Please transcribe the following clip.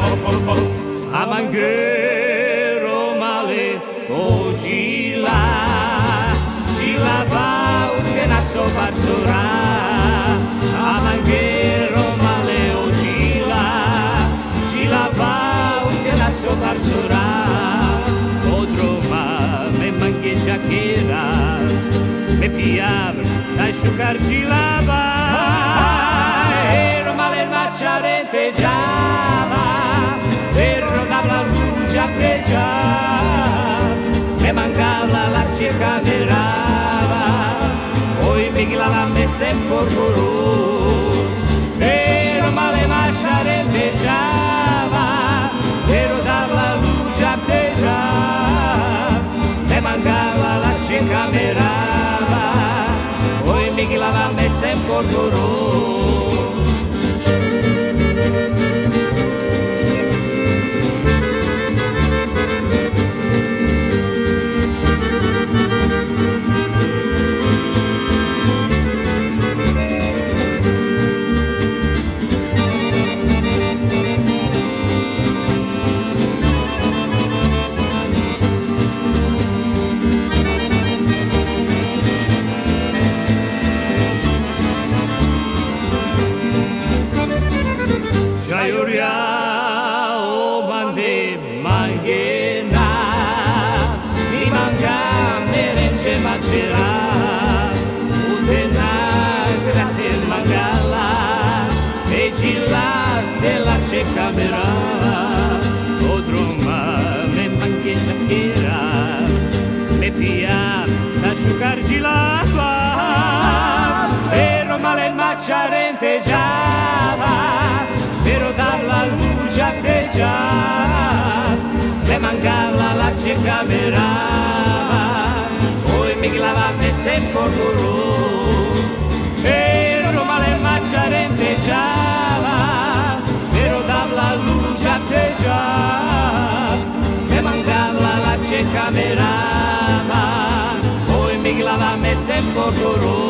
A mangueiro male to gila va che na so barsura. A mangueiro male o gila va che na so barsura. Odroma me mangueja queira me piava da sciucar gilava. Ero male marciarente giava. La luce appeggia, me mancava la cieca mirava, poi mi glava me sempre guru, ero male marciare appeggiava, ero dalla luce appeggia, me mancava la cieca mirava, poi mi glava me sempre guru. Jaiuria o mande manguena, mi manca merenge macera, utena grate mangala, e gila se la ce camera, odruma me manche giacchera, me pia da sciucar gilava, ero male macciarente giava. Pero dalla luce appeggia, le mancava la cieca mirava, poi mi glavava sempre guru, ero male macciarente giava, pero dalla luce appeggia, le mancava la cieca mirava, poi mi glavava sempre guru.